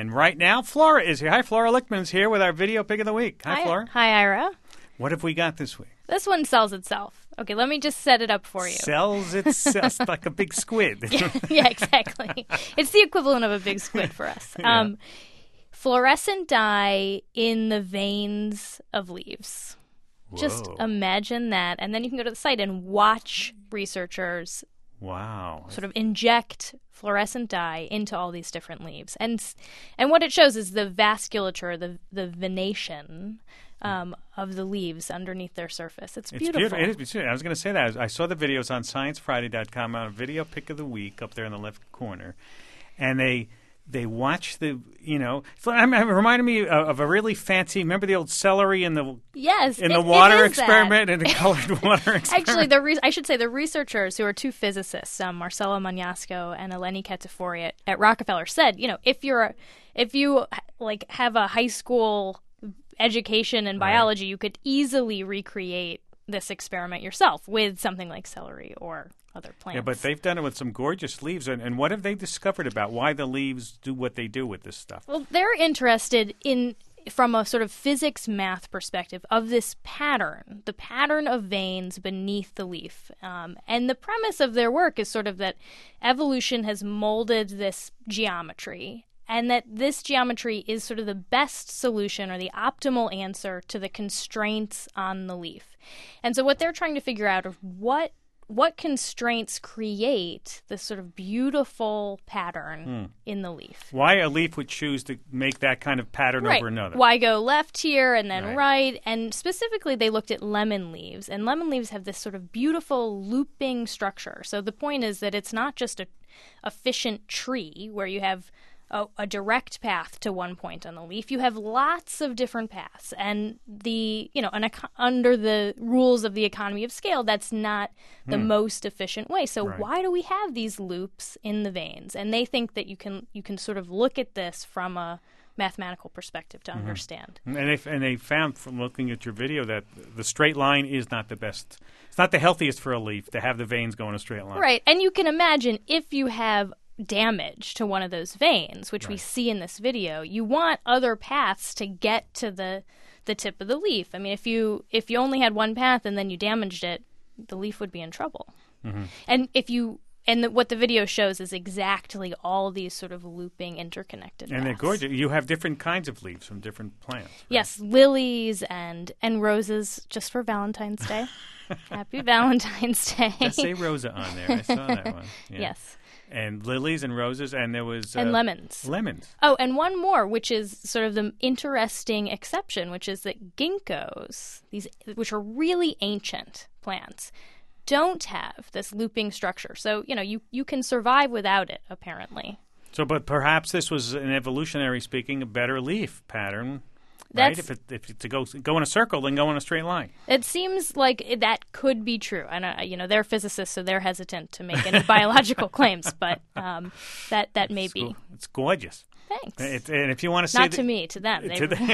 And right now, Flora is here. Hi, Flora Lichtman's here with our video pick of the week. Hi, Flora. Hi, Ira. What have we got this week? This one sells itself. Okay, let me just set it up for you. Sells itself like a big squid. Yeah, exactly. It's the equivalent of a big squid for us. Yeah. Fluorescent dye in the veins of leaves. Whoa. Just imagine that. And then you can go to the site and watch researchers sort of inject fluorescent dye into all these different leaves. And what it shows is the vasculature, the venation of the leaves underneath their surface. It's beautiful. It is beautiful. I was going to say that. I saw the videos on ScienceFriday.com on a video pick of the week up there in the left corner. And they watch the, it reminded me of a really fancy, remember the old celery in the water experiment and the colored water experiment? Actually, I should say the researchers who are two physicists, Marcelo Magnasco and Eleni Katafouri at Rockefeller, said, if you have a high school education in biology, you could easily recreate this experiment yourself with something like celery or other plants. Yeah, but they've done it with some gorgeous leaves. And what have they discovered about why the leaves do what they do with this stuff? Well, they're interested from a sort of physics math perspective of this pattern, the pattern of veins beneath the leaf. And the premise of their work is sort of that evolution has molded this geometry, and that this geometry is sort of the best solution or the optimal answer to the constraints on the leaf. And so what they're trying to figure out is what constraints create this sort of beautiful pattern in the leaf. Why a leaf would choose to make that kind of pattern over another. Why go left here and then right? And specifically, they looked at lemon leaves. And lemon leaves have this sort of beautiful looping structure. So the point is that it's not just a efficient tree where you have a direct path to one point on the leaf. You have lots of different paths, and under the rules of the economy of scale, that's not the most efficient way. So why do we have these loops in the veins? And they think that you can sort of look at this from a mathematical perspective to understand. And they found from looking at your video that the straight line is not the best. It's not the healthiest for a leaf to have the veins go in a straight line. Right, and you can imagine if you have damage to one of those veins, which we see in this video, you want other paths to get to the tip of the leaf. I mean, if you only had one path and then you damaged it, the leaf would be in trouble. And what the video shows is exactly all these sort of looping, interconnected And paths. they're gorgeous. You have different kinds of leaves from different plants. Right? Yes, lilies and roses just for Valentine's Day. Happy Valentine's Day. Let's say Rosa on there. I saw that one. Yeah. Yes. And lilies and roses, and there was... and lemons. Lemons. Oh, and one more, which is sort of the interesting exception, which is that ginkgos, which are really ancient plants, don't have this looping structure. So, you can survive without it, apparently. So, but perhaps this was, an evolutionary speaking, a better leaf pattern. Right? If to go in a circle, then go in a straight line. It seems like that could be true. And they're physicists, so they're hesitant to make any biological claims. But that may be. It's gorgeous. Thanks. And if you want to see, not to me, to them.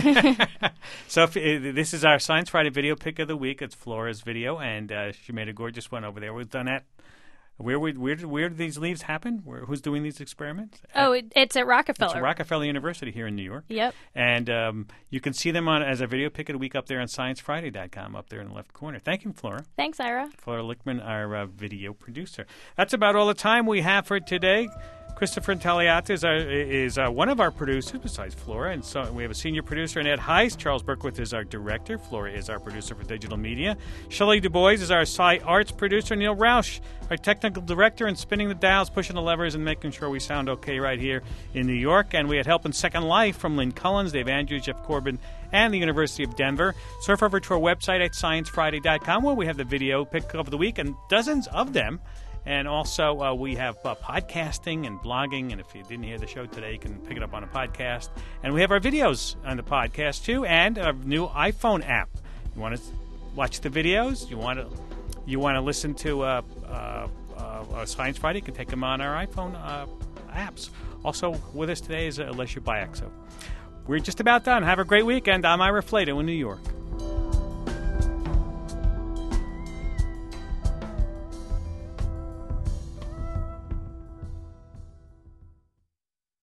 So this is our Science Friday video pick of the week. It's Flora's video, and she made a gorgeous one over there. We've done that. Where do these leaves happen? Who's doing these experiments? It's at Rockefeller. It's at Rockefeller University here in New York. Yep. And you can see them as a video pick of the week up there on ScienceFriday.com up there in the left corner. Thank you, Flora. Thanks, Ira. Flora Lichtman, our video producer. That's about all the time we have for today. Christopher Intelliata is one of our producers besides Flora, and so we have a senior producer, Annette Heiss. Charles Berkowitz is our director. Flora is our producer for digital media. Shelley Du Bois is our Sci Arts producer. Neil Roush, our technical director, and spinning the dials, pushing the levers, and making sure we sound okay right here in New York. And we had help in Second Life from Lynn Cullins, Dave Andrews, Jeff Corbin, and the University of Denver. Surf over to our website at sciencefriday.com, where we have the video pick of the week and dozens of them. And also, we have podcasting and blogging. And if you didn't hear the show today, you can pick it up on a podcast. And we have our videos on the podcast, too, and a new iPhone app. You want to watch the videos? You want to listen to Science Friday? You can take them on our iPhone apps. Also, with us today is Alicia Biaxo. We're just about done. Have a great weekend. I'm Ira Flatow in New York.